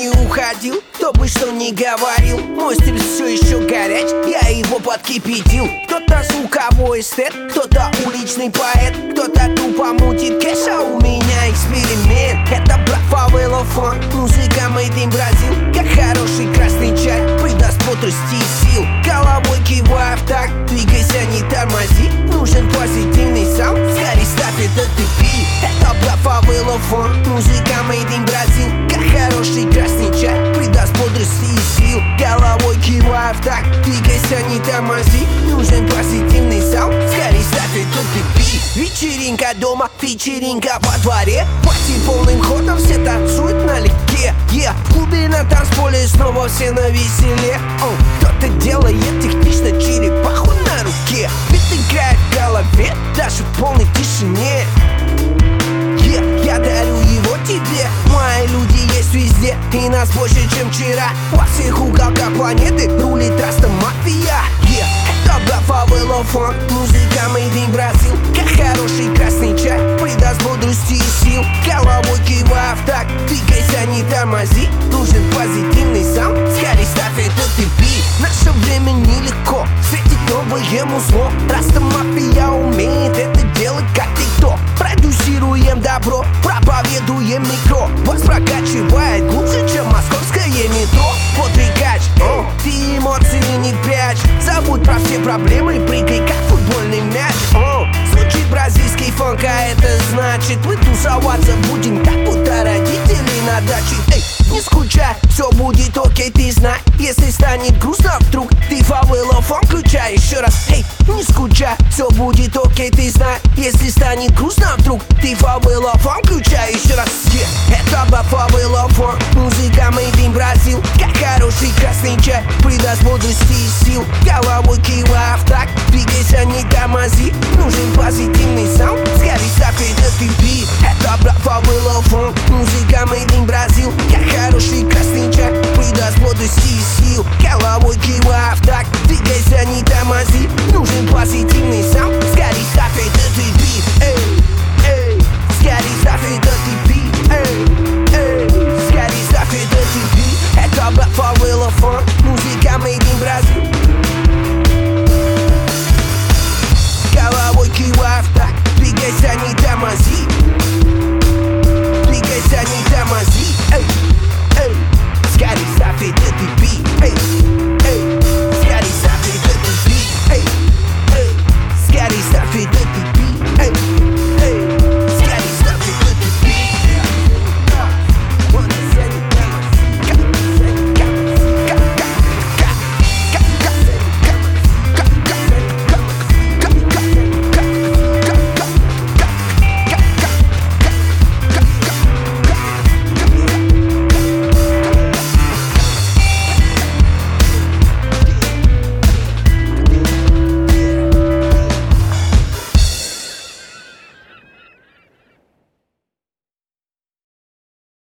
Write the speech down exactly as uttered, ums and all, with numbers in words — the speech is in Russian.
не уходил, кто бы что ни говорил, мой стиль все еще горяч, я его подкипятил. Кто-то звуковой эстет, кто-то уличный поэт, кто-то тупо мутит кэш, а у меня эксперимент. Это брат Фавело Фон, музыка made in Brazil, как хороший красный чай, придаст бодрости и сил. Головой кивая в такт, двигайся, не тормози, нужен позитивный саунд, скорей ставь этот и пи. Это брат Фавело Фон, музыка made in Brazil, как хороший красный чай, придаст бодрости и сил. Головой кивая в такт, двигайся, не тормози, нужен позитивный саунд, скорей ставь этот и пи. Вечеринка дома, вечеринка во дворе, пати полным ходом, все танцуют налегке. Yeah. В клубе на танцполе снова все на веселе. oh. Кто-то делает технично черепаху на руке, бит играет в голове, даже в полной тишине. yeah. Я дарю его тебе, мои люди есть везде, и нас больше, чем вчера. Во всех уголках планеты рулит раста мафия. yeah. Это брат Фавело Фон, музыка made in Brazil, как хороший красный чай, придаст бодрости и сил. Головой кивая в такт, двигайся, не тормози, нужен позитивный саунд, скорей ставь этот и пи. Наше время нелегко, встретить новое музло, раста мафия умеет это делать как никто. Продюсируем добро, проповедуем микро, вас прокачивает глубже, чем московское метро. Подвигач, о, ты эмоции не прячь, забудь про все проблемы, прыгай как футбольный мяч. О, звучит бразильский фанк, а это значит мы тусоваться будем, как будто родители на даче. Эй, не скучай, все будет окей, ты знай, если станет грустно вдруг, ты Фавело Фон включай еще раз. Эй, не скучай, все будет окей, ты знай, если станет грустно вдруг, ты Фавело Фон включай еще раз. yeah. Это брат Фавело Фон, музыка made in Brazil, как хороший красный чай, придаст бодрости и сил. Головой кивая в такт, двигайся, не тормози, нужен позитивный саунд, скорей ставь этот и пи. Это брат Фавело Фон, музыка made in Brazil,